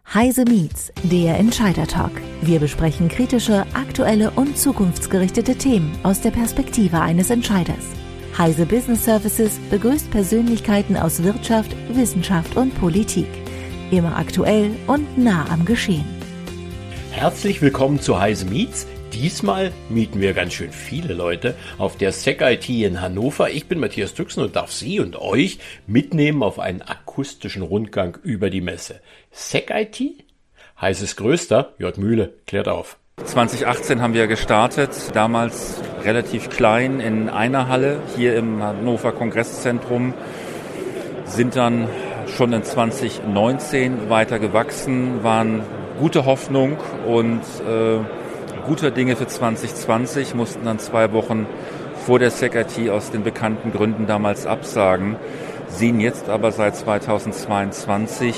Heise Meets, der Entscheider-Talk. Wir besprechen kritische, aktuelle und zukunftsgerichtete Themen aus der Perspektive eines Entscheiders. Heise Business Services begrüßt Persönlichkeiten aus Wirtschaft, Wissenschaft und Politik. Immer aktuell und nah am Geschehen. Herzlich willkommen zu Heise Meets. Diesmal mieten wir ganz schön viele Leute auf der SecIT in Hannover. Ich bin Matthias Düchsen und darf Sie und euch mitnehmen auf einen akustischen Rundgang über die Messe. SecIT? Heißes Größter? J. Mühle, klärt auf. 2018 haben wir gestartet, damals relativ klein in einer Halle hier im Hannover Kongresszentrum, sind dann schon in 2019 weiter gewachsen, waren gute Hoffnung und guter Dinge für 2020, mussten dann 2 Wochen vor der SecIT aus den bekannten Gründen damals absagen, sehen jetzt aber seit 2022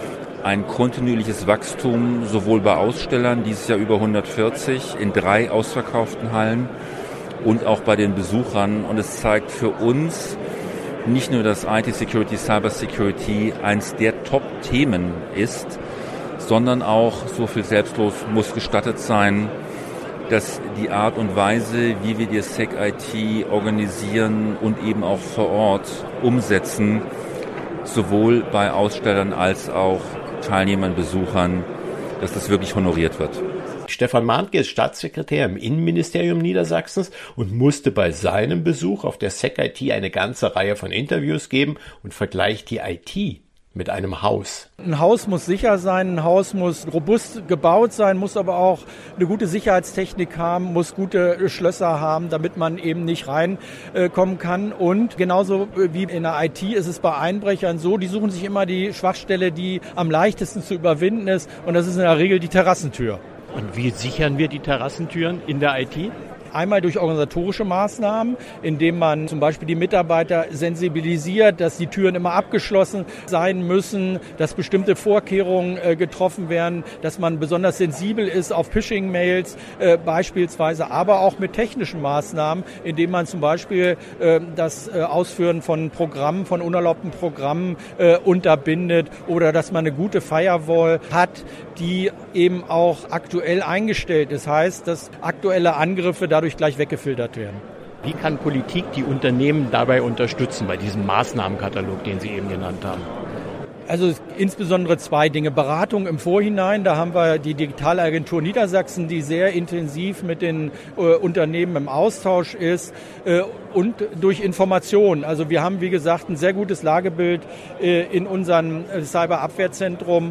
ein kontinuierliches Wachstum, sowohl bei Ausstellern, dieses Jahr über 140, in 3 ausverkauften Hallen und auch bei den Besuchern. Und es zeigt für uns nicht nur, dass IT-Security, Cyber-Security eins der Top-Themen ist, sondern auch, so viel selbstlos muss gestattet sein, dass die Art und Weise, wie wir die SecIT organisieren und eben auch vor Ort umsetzen, sowohl bei Ausstellern als auch Teilnehmern, Besuchern, dass das wirklich honoriert wird. Stefan Mahncke ist Staatssekretär im Innenministerium Niedersachsens und musste bei seinem Besuch auf der SecIT eine ganze Reihe von Interviews geben und vergleicht die IT mit einem Haus. Ein Haus muss sicher sein, ein Haus muss robust gebaut sein, muss aber auch eine gute Sicherheitstechnik haben, muss gute Schlösser haben, damit man eben nicht reinkommen kann. Und genauso wie in der IT ist es bei Einbrechern so, die suchen sich immer die Schwachstelle, die am leichtesten zu überwinden ist. Und das ist in der Regel die Terrassentür. Und wie sichern wir die Terrassentüren in der IT? Einmal durch organisatorische Maßnahmen, indem man zum Beispiel die Mitarbeiter sensibilisiert, dass die Türen immer abgeschlossen sein müssen, dass bestimmte Vorkehrungen getroffen werden, dass man besonders sensibel ist auf Phishing-Mails beispielsweise, aber auch mit technischen Maßnahmen, indem man zum Beispiel das Ausführen von Programmen, von unerlaubten Programmen unterbindet oder dass man eine gute Firewall hat, die eben auch aktuell eingestellt ist. Das heißt, dass aktuelle Angriffe dadurch gleich weggefiltert werden. Wie kann Politik die Unternehmen dabei unterstützen, bei diesem Maßnahmenkatalog, den Sie eben genannt haben? Also insbesondere 2 Dinge. Beratung im Vorhinein, da haben wir die Digitalagentur Niedersachsen, die sehr intensiv mit den Unternehmen im Austausch ist und durch Information. Also wir haben, wie gesagt, ein sehr gutes Lagebild in unserem Cyberabwehrzentrum.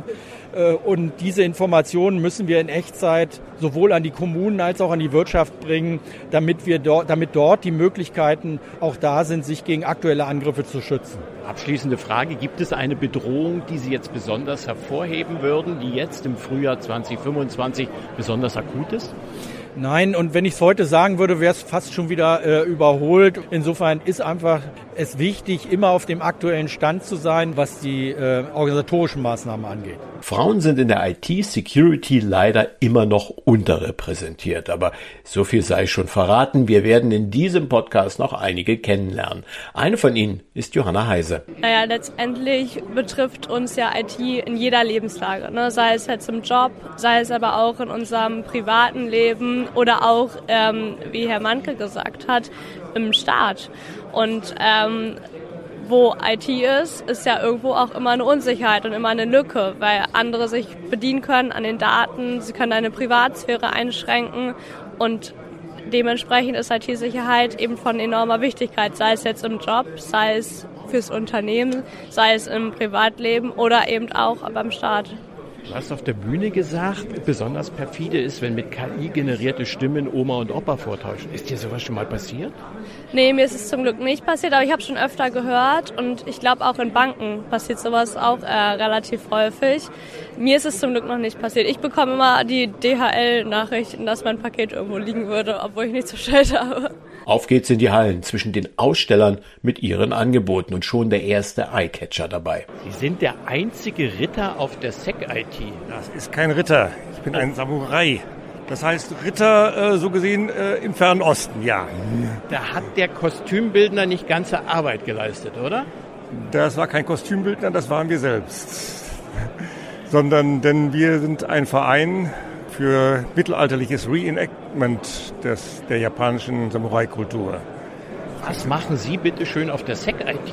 Und diese Informationen müssen wir in Echtzeit sowohl an die Kommunen als auch an die Wirtschaft bringen, damit dort die Möglichkeiten auch da sind, sich gegen aktuelle Angriffe zu schützen. Abschließende Frage, gibt es eine Bedrohung, die Sie jetzt besonders hervorheben würden, die jetzt im Frühjahr 2025 besonders akut ist? Nein, und wenn ich es heute sagen würde, wäre es fast schon wieder überholt. Insofern ist einfach es wichtig, immer auf dem aktuellen Stand zu sein, was die organisatorischen Maßnahmen angeht. Frauen sind in der IT-Security leider immer noch unterrepräsentiert, aber so viel sei schon verraten. Wir werden in diesem Podcast noch einige kennenlernen. Eine von ihnen ist Johanna Heise. Naja, letztendlich betrifft uns ja IT in jeder Lebenslage, ne? Sei es jetzt im Job, sei es aber auch in unserem privaten Leben oder auch, wie Herr Mahncke gesagt hat, im Staat. Und wo IT ist ja irgendwo auch immer eine Unsicherheit und immer eine Lücke, weil andere sich bedienen können an den Daten, sie können deine Privatsphäre einschränken und dementsprechend ist IT-Sicherheit eben von enormer Wichtigkeit, sei es jetzt im Job, sei es fürs Unternehmen, sei es im Privatleben oder eben auch beim Staat. Du hast auf der Bühne gesagt, besonders perfide ist, wenn mit KI generierte Stimmen Oma und Opa vortäuschen. Ist dir sowas schon mal passiert? Nee, mir ist es zum Glück nicht passiert, aber ich habe schon öfter gehört und ich glaube auch in Banken passiert sowas auch relativ häufig. Mir ist es zum Glück noch nicht passiert. Ich bekomme immer die DHL-Nachrichten, dass mein Paket irgendwo liegen würde, obwohl ich nichts bestellt habe. Auf geht's in die Hallen zwischen den Ausstellern mit ihren Angeboten und schon der erste Eyecatcher dabei. Sie sind der einzige Ritter auf der SecIT. Das ist kein Ritter, ich bin ein Samurai. Das heißt Ritter, so gesehen, im Fernen Osten, ja. Da hat der Kostümbildner nicht ganze Arbeit geleistet, oder? Das war kein Kostümbildner, das waren wir selbst. denn wir sind ein Verein für mittelalterliches Reenactment der japanischen Samurai-Kultur. Was machen Sie bitte schön auf der SecIT?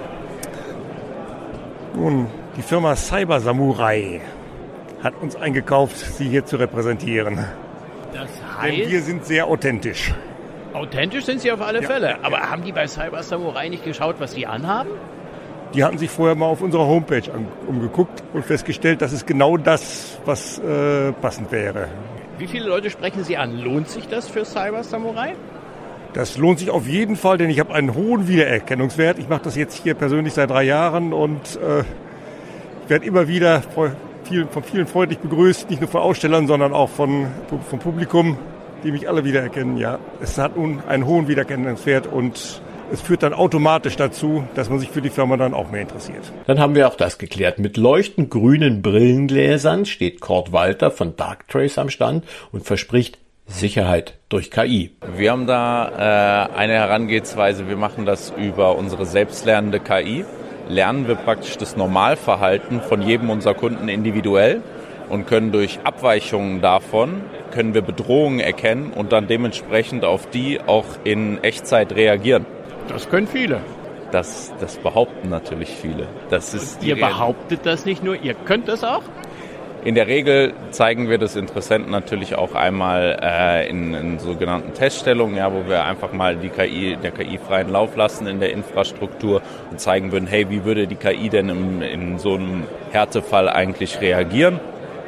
Nun, die Firma Cyber Samurai hat uns eingekauft, Sie hier zu repräsentieren. Das Denn heißt, wir sind sehr authentisch. authentisch sind Sie auf alle Ja, Fälle. ja, Aber haben die bei Cyber Samurai nicht geschaut, was Sie anhaben? Die hatten sich vorher mal auf unserer Homepage umgeguckt und festgestellt, das ist genau das, was passend wäre. Wie viele Leute sprechen Sie an? Lohnt sich das für Cyber Samurai? Das lohnt sich auf jeden Fall, denn ich habe einen hohen Wiedererkennungswert. Ich mache das jetzt hier persönlich seit 3 Jahren und ich werde immer wieder von vielen freundlich begrüßt, nicht nur von Ausstellern, sondern auch vom Publikum, die mich alle wiedererkennen. Ja, es hat nun einen hohen Wiedererkennungswert und es führt dann automatisch dazu, dass man sich für die Firma dann auch mehr interessiert. Dann haben wir auch das geklärt. Mit leuchtend grünen Brillengläsern steht Kurt Walter von Darktrace am Stand und verspricht Sicherheit durch KI. Wir haben da eine Herangehensweise, wir machen das über unsere selbstlernende KI. Lernen wir praktisch das Normalverhalten von jedem unserer Kunden individuell und können durch Abweichungen davon, können wir Bedrohungen erkennen und dann dementsprechend auf die auch in Echtzeit reagieren. Das können viele. Das behaupten natürlich viele. Das ist Ihr behauptet das nicht nur, ihr könnt das auch? In der Regel zeigen wir das Interessenten natürlich auch einmal in sogenannten Teststellungen, ja, wo wir einfach mal der KI freien Lauf lassen in der Infrastruktur und zeigen würden, hey, wie würde die KI denn in so einem Härtefall eigentlich reagieren?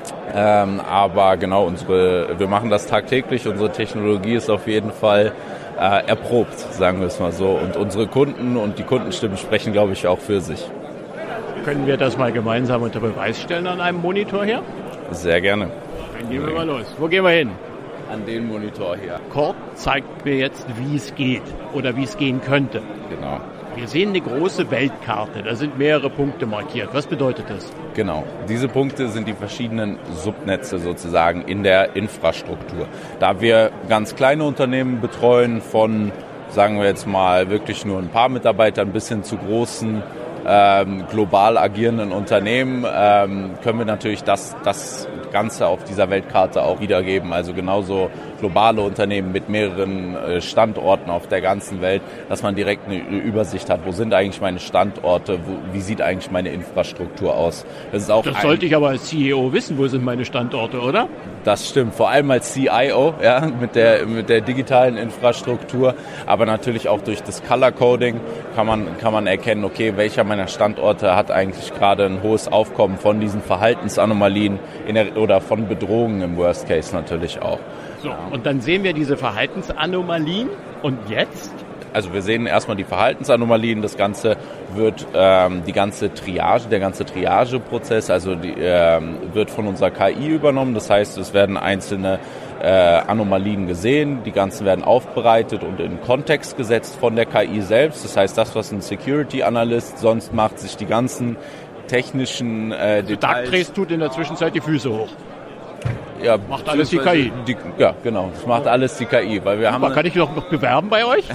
Aber genau, wir machen das tagtäglich. Unsere Technologie ist auf jeden Fall erprobt, sagen wir es mal so. Und unsere Kunden und die Kundenstimmen sprechen, glaube ich, auch für sich. Können wir das mal gemeinsam unter Beweis stellen an einem Monitor hier? Sehr gerne. Dann gehen wir mal los. Wo gehen wir hin? An den Monitor hier. Kurt zeigt mir jetzt, wie es geht oder wie es gehen könnte. Genau. Wir sehen eine große Weltkarte, da sind mehrere Punkte markiert. Was bedeutet das? Genau. Diese Punkte sind die verschiedenen Subnetze sozusagen in der Infrastruktur. Da wir ganz kleine Unternehmen betreuen, von, sagen wir jetzt mal, wirklich nur ein paar Mitarbeitern bis hin zu großen, global agierenden Unternehmen, können wir natürlich das Ganze auf dieser Weltkarte auch wiedergeben. Also genauso globale Unternehmen mit mehreren Standorten auf der ganzen Welt, dass man direkt eine Übersicht hat. Wo sind eigentlich meine Standorte? Wie sieht eigentlich meine Infrastruktur aus? Das sollte ich aber als CEO wissen, wo sind meine Standorte, oder? Das stimmt, vor allem als CIO, ja, mit der digitalen Infrastruktur, aber natürlich auch durch das Color Coding kann man erkennen, okay, welcher meiner Standorte hat eigentlich gerade ein hohes Aufkommen von diesen Verhaltensanomalien oder von Bedrohungen im Worst Case natürlich auch. So, und dann sehen wir diese Verhaltensanomalien und jetzt? Also wir sehen erstmal die Verhaltensanomalien, das Ganze wird der ganze Triageprozess, also wird von unserer KI übernommen. Das heißt, es werden einzelne Anomalien gesehen, die ganzen werden aufbereitet und in Kontext gesetzt von der KI selbst. Das heißt, das, was ein Security Analyst sonst macht, sich die ganzen technischen Details... Darktrace tut in der Zwischenzeit die Füße hoch. Ja, macht alles die KI. Ja, genau. Das macht alles die KI. Weil wir kann ich noch bewerben bei euch?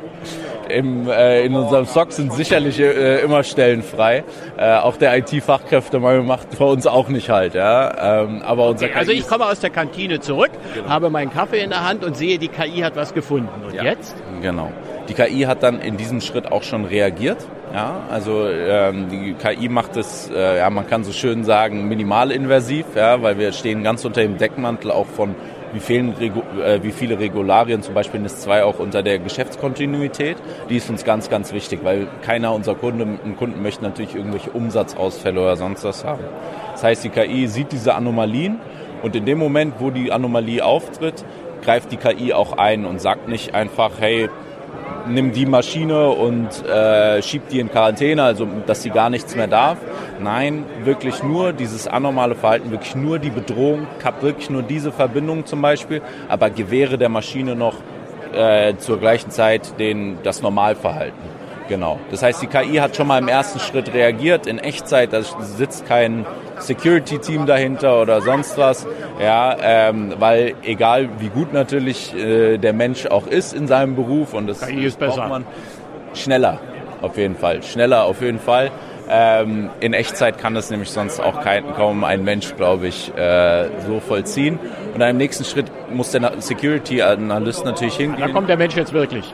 In unserem SOC sind sicherlich immer Stellen frei. Auch der IT-Fachkräftemangel macht bei uns auch nicht halt. Ja? Aber unser also ich komme aus der Kantine zurück, habe meinen Kaffee in der Hand und sehe, die KI hat was gefunden. Und jetzt? Genau. Die KI hat dann in diesem Schritt auch schon reagiert. Ja, also die KI macht es, man kann so schön sagen, minimalinvasiv, ja, weil wir stehen ganz unter dem Deckmantel auch von wie viele Regularien, zum Beispiel NIS2 auch unter der Geschäftskontinuität. Die ist uns ganz, ganz wichtig, weil keiner unserer Kunden möchte natürlich irgendwelche Umsatzausfälle oder sonst was haben. Das heißt, die KI sieht diese Anomalien und in dem Moment, wo die Anomalie auftritt, greift die KI auch ein und sagt nicht einfach, hey, nimm die Maschine und schieb die in Quarantäne, also dass sie gar nichts mehr darf. Nein, wirklich nur dieses anormale Verhalten, wirklich nur die Bedrohung, wirklich nur diese Verbindung zum Beispiel, aber gewähre der Maschine noch zur gleichen Zeit das Normalverhalten. Genau. Das heißt, die KI hat schon mal im ersten Schritt reagiert, in Echtzeit, da sitzt kein Security-Team dahinter oder sonst was, ja, weil egal wie gut natürlich der Mensch auch ist in seinem Beruf und das KI ist besser. braucht man schneller auf jeden Fall, In Echtzeit kann das nämlich sonst auch kaum ein Mensch, glaube ich, so vollziehen. Und dann im nächsten Schritt muss der Security-Analyst natürlich hingehen. Dann kommt der Mensch jetzt wirklich.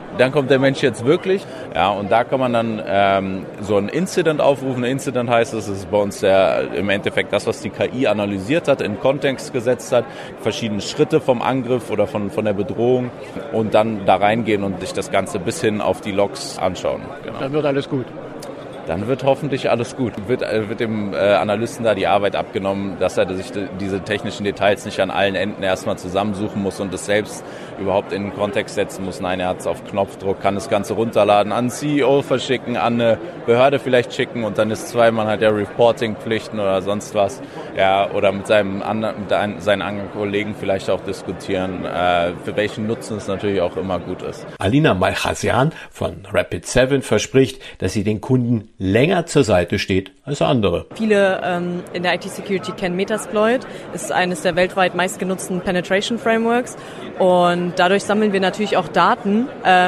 Ja, und da kann man dann so ein Incident aufrufen. Ein Incident heißt, das ist bei uns im Endeffekt das, was die KI analysiert hat, in Kontext gesetzt hat, verschiedene Schritte vom Angriff oder von der Bedrohung und dann da reingehen und sich das Ganze bis hin auf die Logs anschauen. Genau. Dann wird alles gut. Dann wird hoffentlich alles gut. Wird dem Analysten da die Arbeit abgenommen, dass er sich diese technischen Details nicht an allen Enden erstmal zusammensuchen muss und es selbst überhaupt in den Kontext setzen muss. Nein, er hat es auf Knopfdruck, kann das Ganze runterladen, an den CEO verschicken, an eine Behörde vielleicht schicken und dann ist zweimal hat er Reporting-Pflichten oder sonst was. Ja, oder mit seinen anderen Kollegen vielleicht auch diskutieren, für welchen Nutzen es natürlich auch immer gut ist. Alina Malchasian von Rapid7 verspricht, dass sie den Kunden länger zur Seite steht als andere. Viele in der IT-Security kennen Metasploit. Es ist eines der weltweit meistgenutzten Penetration-Frameworks und dadurch sammeln wir natürlich auch Daten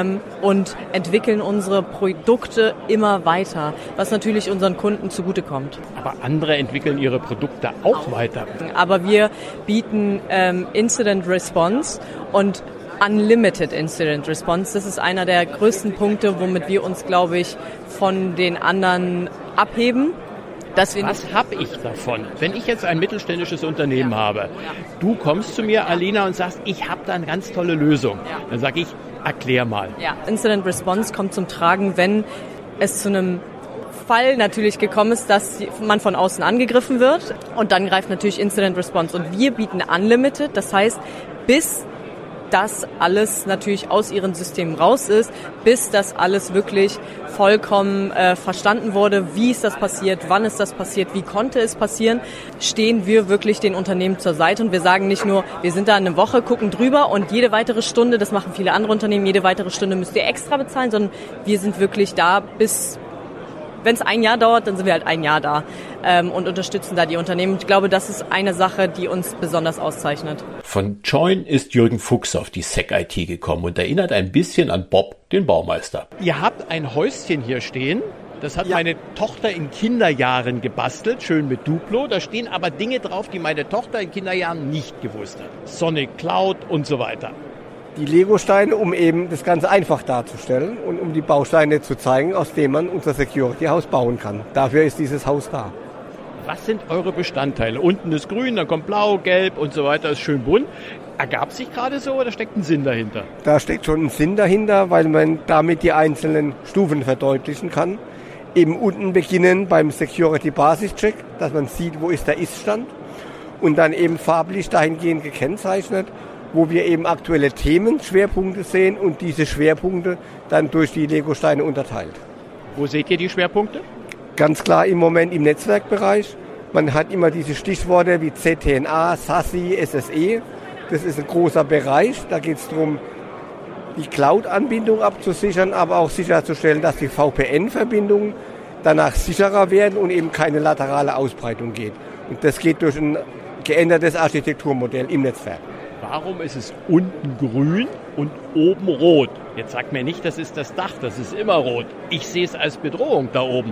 und entwickeln unsere Produkte immer weiter, was natürlich unseren Kunden zugutekommt. Aber andere entwickeln ihre Produkte auch weiter. Aber wir bieten Incident Response und Unlimited Incident Response. Das ist einer der größten Punkte, womit wir uns, glaube ich, von den anderen abheben. Was habe ich davon? Wenn ich jetzt ein mittelständisches Unternehmen habe, du kommst zu mir, Alina, und sagst, ich habe da eine ganz tolle Lösung. Dann sage ich, erklär mal. Ja. Incident Response kommt zum Tragen, wenn es zu einem Fall natürlich gekommen ist, dass man von außen angegriffen wird und dann greift natürlich Incident Response. Und wir bieten Unlimited, das heißt, bis das alles natürlich aus ihren Systemen raus ist, bis das alles wirklich vollkommen verstanden wurde, wie ist das passiert, wann ist das passiert, wie konnte es passieren, stehen wir wirklich den Unternehmen zur Seite und wir sagen nicht nur, wir sind da eine Woche, gucken drüber und jede weitere Stunde, das machen viele andere Unternehmen, jede weitere Stunde müsst ihr extra bezahlen, sondern wir sind wirklich da bis, wenn es ein Jahr dauert, dann sind wir halt ein Jahr da und unterstützen da die Unternehmen. Ich glaube, das ist eine Sache, die uns besonders auszeichnet. Von Join ist Jürgen Fuchs auf die SecIT gekommen und erinnert ein bisschen an Bob, den Baumeister. Ihr habt ein Häuschen hier stehen. Das hat meine Tochter in Kinderjahren gebastelt, schön mit Duplo. Da stehen aber Dinge drauf, die meine Tochter in Kinderjahren nicht gewusst hat. Sonic Cloud und so weiter. Die Lego-Steine, um eben das Ganze einfach darzustellen und um die Bausteine zu zeigen, aus denen man unser Security-Haus bauen kann. Dafür ist dieses Haus da. Was sind eure Bestandteile? Unten ist grün, dann kommt blau, gelb und so weiter, ist schön bunt. Ergab sich gerade so oder steckt ein Sinn dahinter? Da steckt schon ein Sinn dahinter, weil man damit die einzelnen Stufen verdeutlichen kann. Eben unten beginnen beim Security-Basis-Check, dass man sieht, wo ist der Ist-Stand. Und dann eben farblich dahingehend gekennzeichnet, wo wir eben aktuelle Themen, Schwerpunkte sehen und diese Schwerpunkte dann durch die Lego-Steine unterteilt. Wo seht ihr die Schwerpunkte? Ganz klar im Moment im Netzwerkbereich. Man hat immer diese Stichworte wie ZTNA, SASE, SSE. Das ist ein großer Bereich. Da geht es darum, die Cloud-Anbindung abzusichern, aber auch sicherzustellen, dass die VPN-Verbindungen danach sicherer werden und eben keine laterale Ausbreitung geht. Und das geht durch ein geändertes Architekturmodell im Netzwerk. Warum ist es unten grün und oben rot? Jetzt sagt mir nicht, das ist das Dach, das ist immer rot. Ich sehe es als Bedrohung da oben.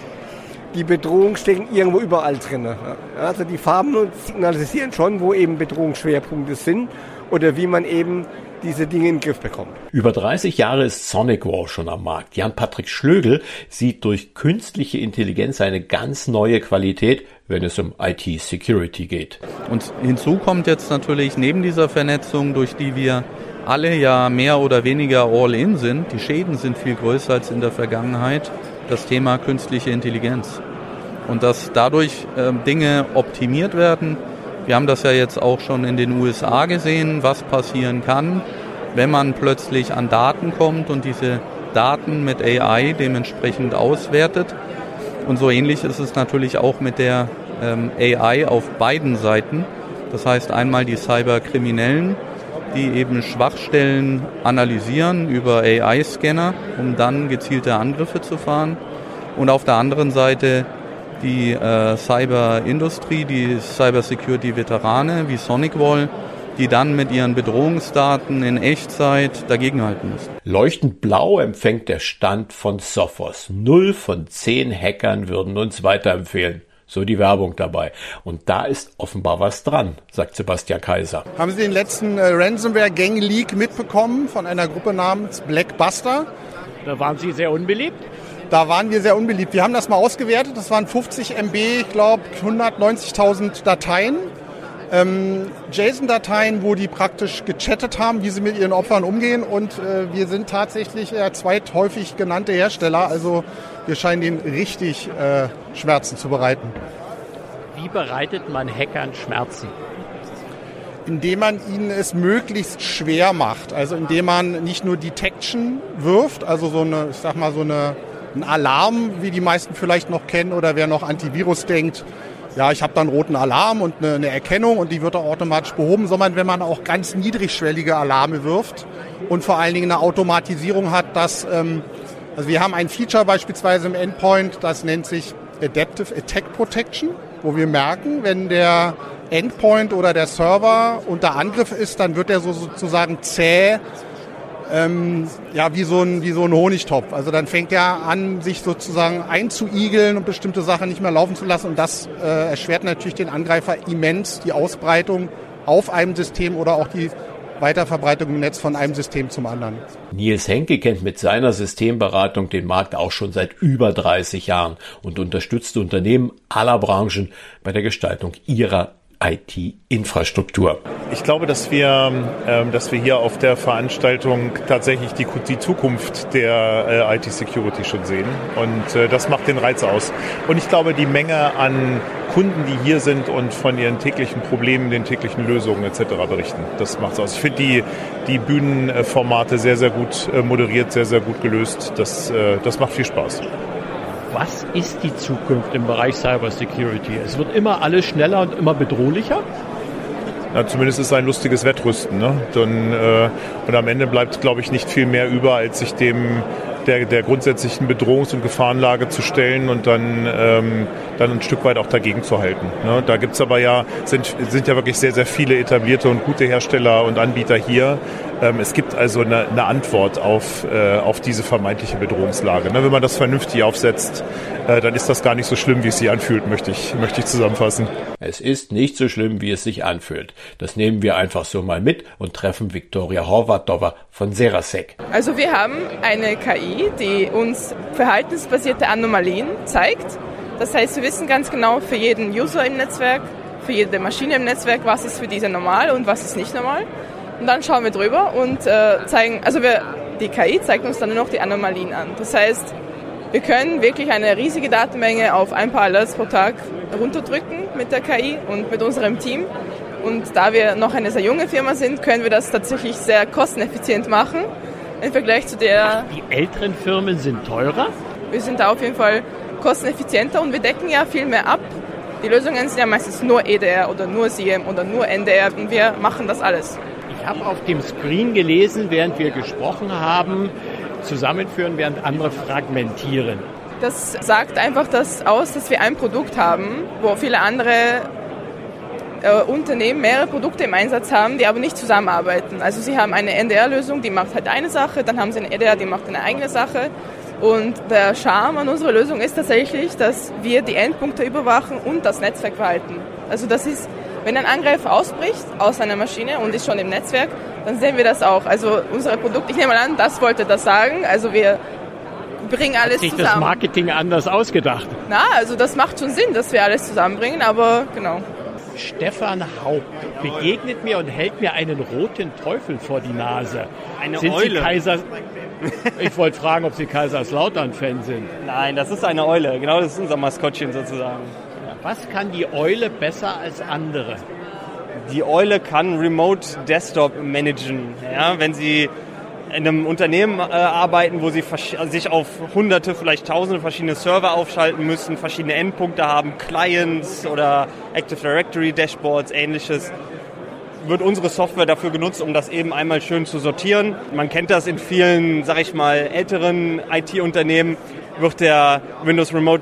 Die Bedrohung stecken irgendwo überall drin. Also die Farben signalisieren schon, wo eben Bedrohungsschwerpunkte sind oder wie man eben diese Dinge in den Griff bekommt. Über 30 Jahre ist SonicWall schon am Markt. Jan-Patrick Schlögl sieht durch künstliche Intelligenz eine ganz neue Qualität, wenn es um IT-Security geht. Und hinzu kommt jetzt natürlich neben dieser Vernetzung, durch die wir alle ja mehr oder weniger all-in sind, die Schäden sind viel größer als in der Vergangenheit, das Thema künstliche Intelligenz. Und dass dadurch Dinge optimiert werden. Wir haben das ja jetzt auch schon in den USA gesehen, was passieren kann, wenn man plötzlich an Daten kommt und diese Daten mit AI dementsprechend auswertet. Und so ähnlich ist es natürlich auch mit der AI auf beiden Seiten. Das heißt einmal die Cyberkriminellen, die eben Schwachstellen analysieren über AI-Scanner, um dann gezielte Angriffe zu fahren. Und auf der anderen Seite die Cyberindustrie, die Cybersecurity-Veterane wie SonicWall, die dann mit ihren Bedrohungsdaten in Echtzeit dagegenhalten müssen. Leuchtend blau empfängt der Stand von Sophos. 0 von 10 Hackern würden uns weiterempfehlen. So die Werbung dabei. Und da ist offenbar was dran, sagt Sebastian Kaiser. Haben Sie den letzten Ransomware-Gang-Leak mitbekommen von einer Gruppe namens Blackbuster? Da waren Sie sehr unbeliebt? Da waren wir sehr unbeliebt. Wir haben das mal ausgewertet. Das waren 50 MB, ich glaube 190.000 Dateien. JSON-Dateien, wo die praktisch gechattet haben, wie sie mit ihren Opfern umgehen. Und wir sind tatsächlich der zweithäufig genannte Hersteller. Also wir scheinen denen richtig Schmerzen zu bereiten. Wie bereitet man Hackern Schmerzen? Indem man ihnen es möglichst schwer macht. Also indem man nicht nur Detection wirft, also ein Alarm, wie die meisten vielleicht noch kennen, oder wer noch Antivirus denkt, ja, ich habe da einen roten Alarm und eine Erkennung und die wird auch automatisch behoben, sondern wenn man auch ganz niedrigschwellige Alarme wirft und vor allen Dingen eine Automatisierung hat, dass, also wir haben ein Feature beispielsweise im Endpoint, das nennt sich Adaptive Attack Protection, wo wir merken, wenn der Endpoint oder der Server unter Angriff ist, dann wird er sozusagen zäh, wie so ein Honigtopf. Also dann fängt er an, sich sozusagen einzuigeln und bestimmte Sachen nicht mehr laufen zu lassen. Und das erschwert natürlich den Angreifer immens die Ausbreitung auf einem System oder auch die Weiterverbreitung im Netz von einem System zum anderen. Nils Henke kennt mit seiner Systemberatung den Markt auch schon seit über 30 Jahren und unterstützt Unternehmen aller Branchen bei der Gestaltung ihrer IT-Infrastruktur. Ich glaube, dass wir hier auf der Veranstaltung tatsächlich die Zukunft der IT-Security schon sehen. Und das macht den Reiz aus. Und ich glaube, die Menge an Kunden, die hier sind und von ihren täglichen Problemen, den täglichen Lösungen etc. berichten, das macht's aus. Ich finde die Bühnenformate sehr, sehr gut moderiert, sehr, sehr gut gelöst. Das macht viel Spaß. Was ist die Zukunft im Bereich Cybersecurity? Es wird immer alles schneller und immer bedrohlicher? Ja, zumindest ist es ein lustiges Wettrüsten, ne? Und am Ende bleibt, glaube ich, nicht viel mehr über, als sich der grundsätzlichen Bedrohungs- und Gefahrenlage zu stellen und dann ein Stück weit auch dagegen zu halten. Ne? Da gibt's aber sind ja wirklich sehr, sehr viele etablierte und gute Hersteller und Anbieter hier. Es gibt also eine Antwort auf diese vermeintliche Bedrohungslage. Ne? Wenn man das vernünftig aufsetzt, dann ist das gar nicht so schlimm, wie es sich anfühlt, möchte ich zusammenfassen. Es ist nicht so schlimm, wie es sich anfühlt. Das nehmen wir einfach so mal mit und treffen Viktoria Horvatova von Serasec. Also wir haben eine KI, die uns verhaltensbasierte Anomalien zeigt. Das heißt, wir wissen ganz genau für jeden User im Netzwerk, für jede Maschine im Netzwerk, was ist für diese normal und was ist nicht normal. Und dann schauen wir drüber und die KI zeigt uns dann nur noch die Anomalien an. Das heißt, wir können wirklich eine riesige Datenmenge auf ein paar Alerts pro Tag runterdrücken mit der KI und mit unserem Team. Und da wir noch eine sehr junge Firma sind, können wir das tatsächlich sehr kosteneffizient machen im Vergleich zu der... Die älteren Firmen sind teurer? Wir sind da auf jeden Fall kosteneffizienter und wir decken ja viel mehr ab. Die Lösungen sind ja meistens nur EDR oder nur SIEM oder nur NDR und wir machen das alles. Ich habe auf dem Screen gelesen, während wir gesprochen haben, zusammenführen, während andere fragmentieren. Das sagt einfach aus, dass wir ein Produkt haben, wo viele andere Unternehmen mehrere Produkte im Einsatz haben, die aber nicht zusammenarbeiten. Also sie haben eine NDR-Lösung, die macht halt eine Sache, dann haben sie eine EDR, die macht eine eigene Sache. Und der Charme an unserer Lösung ist tatsächlich, dass wir die Endpunkte überwachen und das Netzwerk verhalten. Also das ist, wenn ein Angreifer ausbricht aus einer Maschine und ist schon im Netzwerk, dann sehen wir das auch. Also unsere Produkte, ich nehme mal an, das wollte das sagen. Also wir bringen alles zusammen. Hat sich das Marketing anders ausgedacht? Na, also das macht schon Sinn, dass wir alles zusammenbringen, aber genau. Stefan Haupt begegnet mir und hält mir einen roten Teufel vor die Nase. Sind Eule. Ich wollte fragen, ob Sie Kaiserslautern-Fan sind. Nein, das ist eine Eule. Genau, das ist unser Maskottchen sozusagen. Was kann die Eule besser als andere? Die Eule kann Remote Desktop managen. Ja, wenn Sie in einem Unternehmen arbeiten, wo Sie sich auf hunderte, vielleicht tausende verschiedene Server aufschalten müssen, verschiedene Endpunkte haben, Clients oder Active Directory Dashboards, ähnliches, wird unsere Software dafür genutzt, um das eben einmal schön zu sortieren. Man kennt das in vielen, sag ich mal, älteren IT-Unternehmen, wird der Windows Remote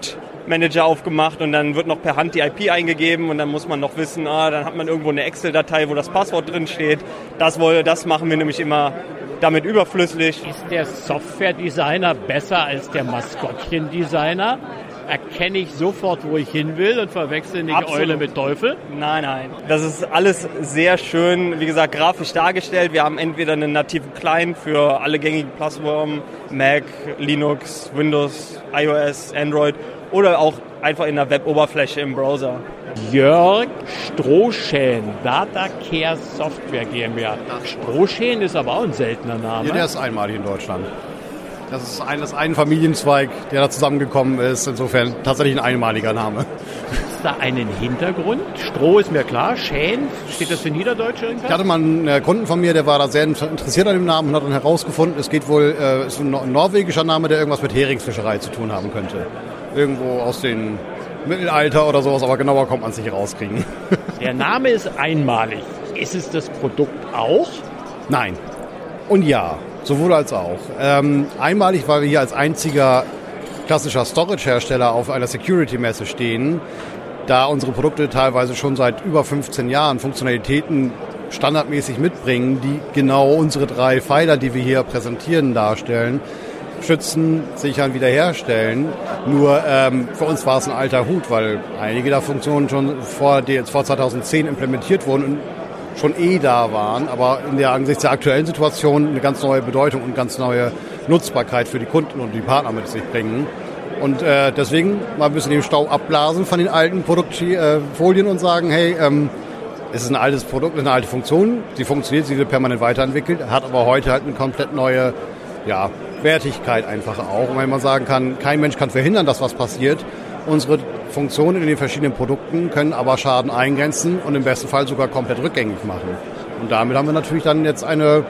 Manager aufgemacht und dann wird noch per Hand die IP eingegeben und dann muss man noch wissen, dann hat man irgendwo eine Excel-Datei, wo das Passwort drin steht. Das machen wir nämlich immer damit überflüssig. Ist der Software-Designer besser als der Maskottchen-Designer? Erkenne ich sofort, wo ich hin will und verwechsel nicht Eule mit Teufel? Nein. Das ist alles sehr schön, wie gesagt, grafisch dargestellt. Wir haben entweder einen nativen Client für alle gängigen Plattformen, Mac, Linux, Windows, iOS, Android oder auch einfach in der Web-Oberfläche im Browser. Jörg Strohschän, Datacare Software GmbH. Strohschän ist aber auch ein seltener Name. Ja, der ist einmalig in Deutschland. Das ist ein Familienzweig, der da zusammengekommen ist. Insofern tatsächlich ein einmaliger Name. Ist da einen Hintergrund? Stroh ist mir klar. Schän, steht das für Niederdeutsch irgendwas? Ich hatte mal einen Kunden von mir, der war da sehr interessiert an dem Namen und hat dann herausgefunden, es geht wohl, ist ein norwegischer Name, der irgendwas mit Heringsfischerei zu tun haben könnte. Irgendwo aus dem Mittelalter oder sowas, aber genauer kommt man es nicht rauskriegen. Der Name ist einmalig. Ist es das Produkt auch? Nein. Und ja. Sowohl als auch. Einmalig, weil wir hier als einziger klassischer Storage-Hersteller auf einer Security-Messe stehen, da unsere Produkte teilweise schon seit über 15 Jahren Funktionalitäten standardmäßig mitbringen, die genau unsere 3 Pfeiler, die wir hier präsentieren, darstellen. Schützen, sichern, wiederherstellen. Nur für uns war es ein alter Hut, weil einige der Funktionen schon vor 2010 implementiert wurden und schon da waren, aber angesichts der aktuellen Situation eine ganz neue Bedeutung und ganz neue Nutzbarkeit für die Kunden und die Partner mit sich bringen. Und deswegen mal ein bisschen den Staub abblasen von den alten Produktfolien und sagen, hey, es ist ein altes Produkt, eine alte Funktion, sie funktioniert, sie wird permanent weiterentwickelt, hat aber heute halt eine komplett neue Wertigkeit einfach auch. Und wenn man sagen kann, kein Mensch kann verhindern, dass was passiert, unsere Funktionen in den verschiedenen Produkten können aber Schaden eingrenzen und im besten Fall sogar komplett rückgängig machen. Und damit haben wir natürlich dann jetzt eine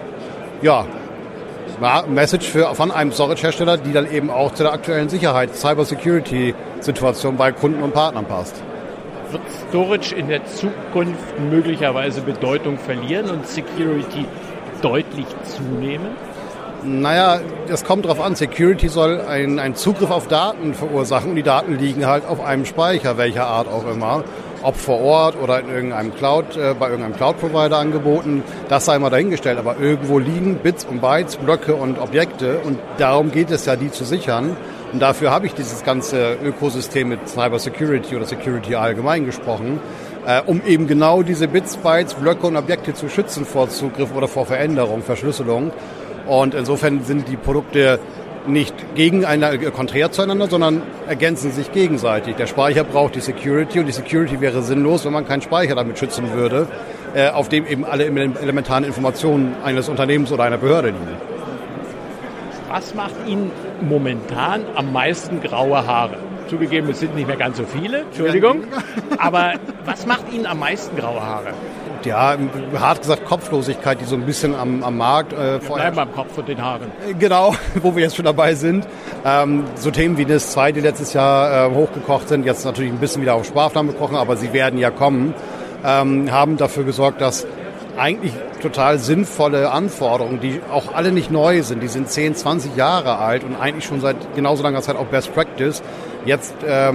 Message von einem Storage-Hersteller, die dann eben auch zu der aktuellen Sicherheit, Cyber-Security-Situation bei Kunden und Partnern passt. Wird Storage in der Zukunft möglicherweise Bedeutung verlieren und Security deutlich zunehmen? Naja, das kommt drauf an. Security soll einen Zugriff auf Daten verursachen und die Daten liegen halt auf einem Speicher, welcher Art auch immer. Ob vor Ort oder in irgendeinem bei irgendeinem Cloud-Provider angeboten, das sei mal dahingestellt. Aber irgendwo liegen Bits und Bytes, Blöcke und Objekte und darum geht es ja, die zu sichern. Und dafür habe ich dieses ganze Ökosystem mit Cyber Security oder Security allgemein gesprochen, um eben genau diese Bits, Bytes, Blöcke und Objekte zu schützen vor Zugriff oder vor Veränderung, Verschlüsselung. Und insofern sind die Produkte nicht konträr zueinander, sondern ergänzen sich gegenseitig. Der Speicher braucht die Security und die Security wäre sinnlos, wenn man keinen Speicher damit schützen würde, auf dem eben alle elementaren Informationen eines Unternehmens oder einer Behörde liegen. Was macht Ihnen momentan am meisten graue Haare? Zugegeben, es sind nicht mehr ganz so viele, Entschuldigung. Aber was macht Ihnen am meisten graue Haare? Ja, hart gesagt Kopflosigkeit, die so ein bisschen am Markt bleiben beim Kopf und den Haaren. Genau, wo wir jetzt schon dabei sind. So Themen wie NIS 2, die letztes Jahr hochgekocht sind, jetzt natürlich ein bisschen wieder auf Sparflamme kochen, aber sie werden ja kommen, haben dafür gesorgt, dass eigentlich total sinnvolle Anforderungen, die auch alle nicht neu sind, die sind 10, 20 Jahre alt und eigentlich schon seit genauso langer Zeit auch Best Practice, jetzt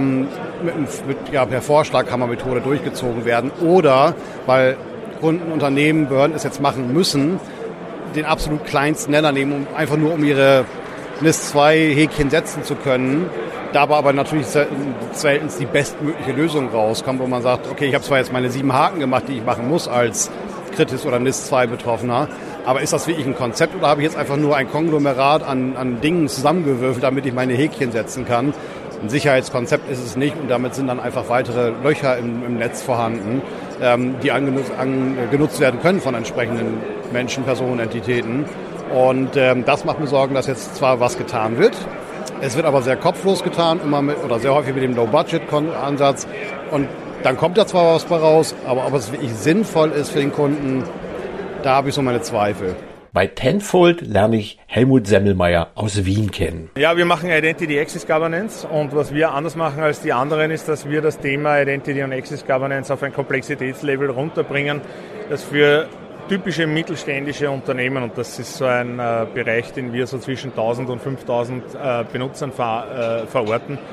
per Vorschlaghammermethode durchgezogen werden oder weil Kunden, Unternehmen, Behörden es jetzt machen müssen, den absolut kleinsten Nenner nehmen, einfach nur um ihre NIS-2-Häkchen setzen zu können. Dabei aber natürlich selten die bestmögliche Lösung rauskommt, wo man sagt, okay, ich habe zwar jetzt meine 7 Haken gemacht, die ich machen muss als Kritis- oder NIS-2-Betroffener, aber ist das wirklich ein Konzept oder habe ich jetzt einfach nur ein Konglomerat an Dingen zusammengewürfelt, damit ich meine Häkchen setzen kann? Ein Sicherheitskonzept ist es nicht und damit sind dann einfach weitere Löcher im Netz vorhanden, die genutzt werden können von entsprechenden Menschen, Personen, Entitäten. Und das macht mir Sorgen, dass jetzt zwar was getan wird, es wird aber sehr kopflos getan, oder sehr häufig mit dem Low-Budget-Ansatz. Und dann kommt da zwar was bei raus, aber ob es wirklich sinnvoll ist für den Kunden, da habe ich so meine Zweifel. Bei Tenfold lerne ich Helmut Semmelmeier aus Wien kennen. Ja, wir machen Identity Access Governance und was wir anders machen als die anderen ist, dass wir das Thema Identity und Access Governance auf ein Komplexitätslevel runterbringen, das für typische mittelständische Unternehmen, und das ist so ein Bereich, den wir so zwischen 1000 und 5000 Benutzern verorten,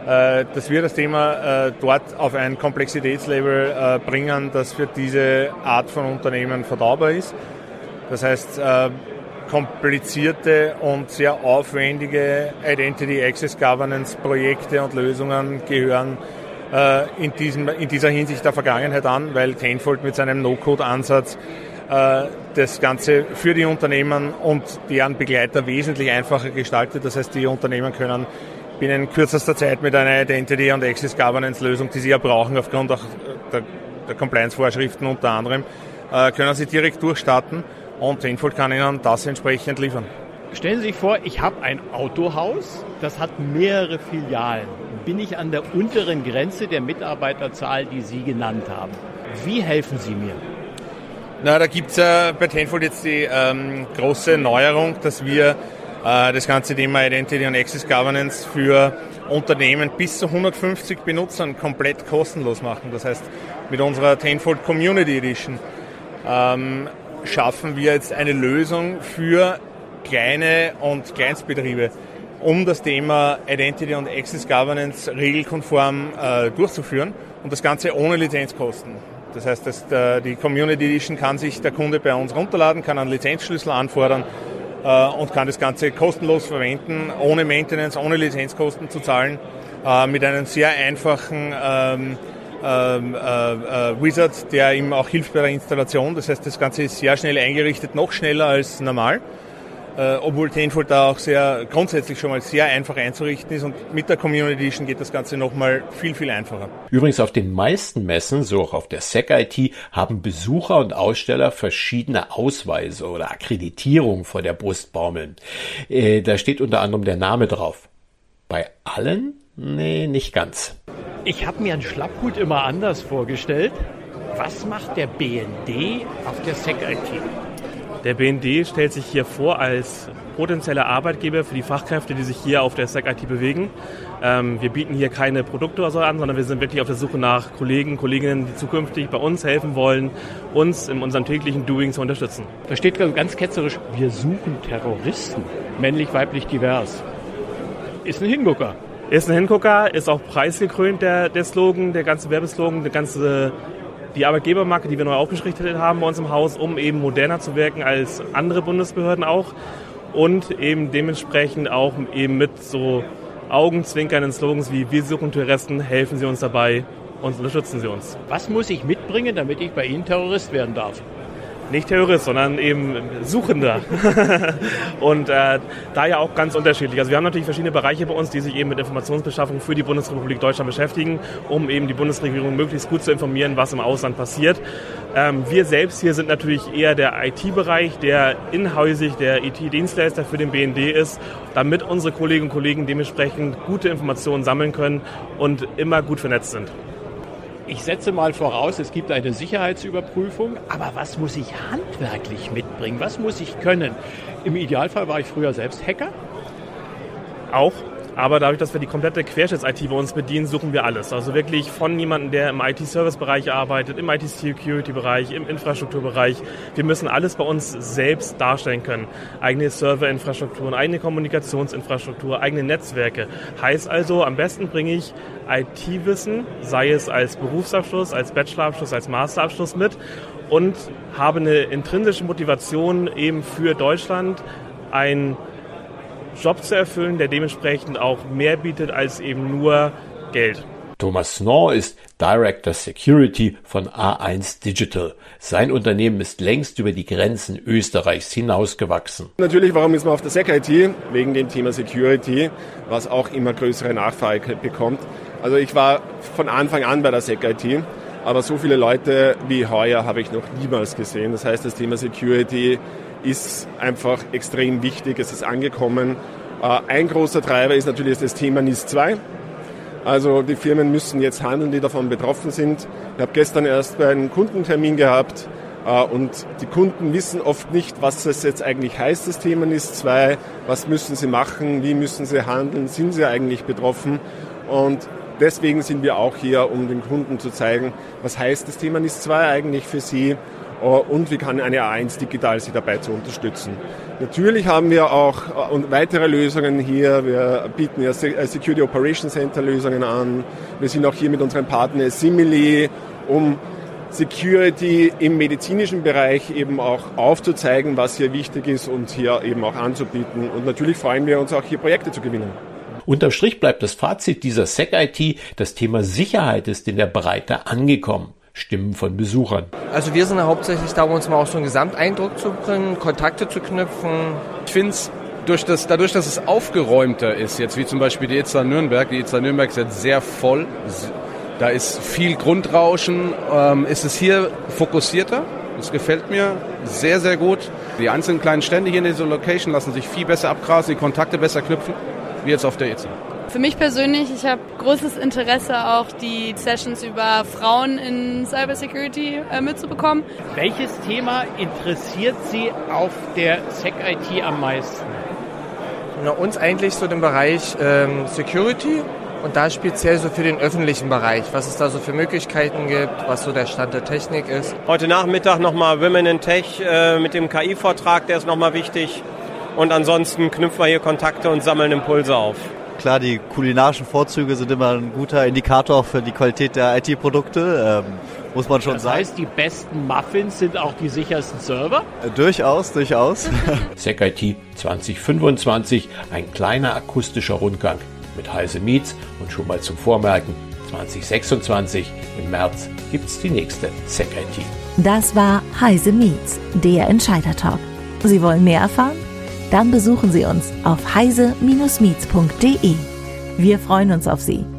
dass wir das Thema dort auf ein Komplexitätslevel bringen, das für diese Art von Unternehmen verdaubar ist. Das heißt, komplizierte und sehr aufwendige Identity Access Governance Projekte und Lösungen gehören in dieser Hinsicht der Vergangenheit an, weil Tenfold mit seinem No-Code-Ansatz das Ganze für die Unternehmen und deren Begleiter wesentlich einfacher gestaltet. Das heißt, die Unternehmen können binnen kürzester Zeit mit einer Identity und Access Governance Lösung, die sie ja brauchen aufgrund auch der Compliance-Vorschriften unter anderem, können sie direkt durchstarten und Tenfold kann ihnen das entsprechend liefern. Stellen Sie sich vor, ich habe ein Autohaus, das hat mehrere Filialen. Bin ich an der unteren Grenze der Mitarbeiterzahl, die Sie genannt haben? Wie helfen Sie mir? Na, da gibt's bei Tenfold jetzt die große Neuerung, dass wir das ganze Thema Identity und Access Governance für Unternehmen bis zu 150 Benutzern komplett kostenlos machen. Das heißt, mit unserer Tenfold Community Edition schaffen wir jetzt eine Lösung für kleine und Kleinstbetriebe, um das Thema Identity und Access Governance regelkonform durchzuführen und das Ganze ohne Lizenzkosten. Das heißt, die Community Edition kann sich der Kunde bei uns runterladen, kann einen Lizenzschlüssel anfordern und kann das Ganze kostenlos verwenden, ohne Maintenance, ohne Lizenzkosten zu zahlen, mit einem sehr einfachen Wizard, der ihm auch hilft bei der Installation. Das heißt, das Ganze ist sehr schnell eingerichtet, noch schneller als normal. Obwohl Tenfold da auch sehr grundsätzlich schon mal sehr einfach einzurichten ist und mit der Community Edition geht das Ganze nochmal viel, viel einfacher. Übrigens auf den meisten Messen, so auch auf der SecIT, haben Besucher und Aussteller verschiedene Ausweise oder Akkreditierungen vor der Brust baumeln. Da steht unter anderem der Name drauf. Bei allen? Nee, nicht ganz. Ich habe mir einen Schlapphut immer anders vorgestellt. Was macht der BND auf der SecIT? Der BND stellt sich hier vor als potenzieller Arbeitgeber für die Fachkräfte, die sich hier auf der SecIT bewegen. Wir bieten hier keine Produkte oder so an, sondern wir sind wirklich auf der Suche nach Kollegen, Kolleginnen, die zukünftig bei uns helfen wollen, uns in unserem täglichen Doing zu unterstützen. Da steht ganz ketzerisch, wir suchen Terroristen, männlich, weiblich, divers. Ist ein Hingucker. Ist ein Hingucker, ist auch preisgekrönt der Slogan, der ganze Werbeslogan, die Arbeitgebermarke, die wir neu aufgerichtet haben bei uns im Haus, um eben moderner zu wirken als andere Bundesbehörden auch und eben dementsprechend auch eben mit so augenzwinkernden Slogans wie wir suchen Terroristen, helfen Sie uns dabei und unterstützen Sie uns. Was muss ich mitbringen, damit ich bei Ihnen Terrorist werden darf? Nicht Terrorist, sondern eben Suchender. Und da ja auch ganz unterschiedlich. Also wir haben natürlich verschiedene Bereiche bei uns, die sich eben mit Informationsbeschaffung für die Bundesrepublik Deutschland beschäftigen, um eben die Bundesregierung möglichst gut zu informieren, was im Ausland passiert. Wir selbst hier sind natürlich eher der IT-Bereich, der inhäusig der IT-Dienstleister für den BND ist, damit unsere Kolleginnen und Kollegen dementsprechend gute Informationen sammeln können und immer gut vernetzt sind. Ich setze mal voraus, es gibt eine Sicherheitsüberprüfung, aber was muss ich handwerklich mitbringen? Was muss ich können? Im Idealfall war ich früher selbst Hacker. Auch, aber dadurch, dass wir die komplette Querschnitts-IT bei uns bedienen, suchen wir alles. Also wirklich von jemandem, der im IT-Service-Bereich arbeitet, im IT-Security-Bereich, im Infrastrukturbereich. Wir müssen alles bei uns selbst darstellen können. Eigene Serverinfrastrukturen, eigene Kommunikationsinfrastruktur, eigene Netzwerke. Heißt also, am besten bringe ich IT-Wissen, sei es als Berufsabschluss, als Bachelorabschluss, als Masterabschluss mit und habe eine intrinsische Motivation eben für Deutschland, einen Job zu erfüllen, der dementsprechend auch mehr bietet als eben nur Geld. Thomas Knorr ist Director Security von A1 Digital. Sein Unternehmen ist längst über die Grenzen Österreichs hinausgewachsen. Natürlich, warum ist man auf der SecIT? Wegen dem Thema Security, was auch immer größere Nachfrage bekommt. Also ich war von Anfang an bei der SecIT, aber so viele Leute wie heuer habe ich noch niemals gesehen. Das heißt, das Thema Security ist einfach extrem wichtig, es ist angekommen. Ein großer Treiber ist natürlich das Thema NIS2. Also die Firmen müssen jetzt handeln, die davon betroffen sind. Ich habe gestern erst einen Kundentermin gehabt und die Kunden wissen oft nicht, was es jetzt eigentlich heißt, das Thema NIS2. Was müssen sie machen, wie müssen sie handeln, sind sie eigentlich betroffen? Und deswegen sind wir auch hier, um den Kunden zu zeigen, was heißt das Thema NIS2 eigentlich für sie und wie kann eine A1 Digital sie dabei zu unterstützen. Natürlich haben wir auch weitere Lösungen hier. Wir bieten ja Security Operation Center Lösungen an. Wir sind auch hier mit unseren Partnern Simili, um Security im medizinischen Bereich eben auch aufzuzeigen, was hier wichtig ist und hier eben auch anzubieten. Und natürlich freuen wir uns auch, hier Projekte zu gewinnen. Unterm Strich bleibt das Fazit dieser SecIT, das Thema Sicherheit ist in der Breite angekommen. Stimmen von Besuchern. Also wir sind hauptsächlich da, um uns mal auch so einen Gesamteindruck zu bringen, Kontakte zu knüpfen. Ich finde es, dadurch, dass es aufgeräumter ist, jetzt wie zum Beispiel die ITSA Nürnberg. Die ITSA Nürnberg ist jetzt sehr voll. Da ist viel Grundrauschen. Ist es hier fokussierter? Das gefällt mir sehr, sehr gut. Die einzelnen kleinen Stände hier in dieser Location lassen sich viel besser abgrasen, die Kontakte besser knüpfen, wie jetzt auf der ITSA. Für mich persönlich, ich habe großes Interesse, auch die Sessions über Frauen in Cybersecurity mitzubekommen. Welches Thema interessiert Sie auf der SecIT am meisten? Na, uns eigentlich so den Bereich Security und da speziell so für den öffentlichen Bereich, was es da so für Möglichkeiten gibt, was so der Stand der Technik ist. Heute Nachmittag nochmal Women in Tech mit dem KI-Vortrag, der ist nochmal wichtig. Und ansonsten knüpfen wir hier Kontakte und sammeln Impulse auf. Klar, die kulinarischen Vorzüge sind immer ein guter Indikator für die Qualität der IT-Produkte, muss man schon sagen. Das heißt, die besten Muffins sind auch die sichersten Server? Durchaus. SecIT 2025, ein kleiner akustischer Rundgang mit Heise Meets und schon mal zum Vormerken, 2026 im März gibt's die nächste SecIT. Das war Heise Meets, der Entscheider-Talk. Sie wollen mehr erfahren? Dann besuchen Sie uns auf heise-meets.de. Wir freuen uns auf Sie.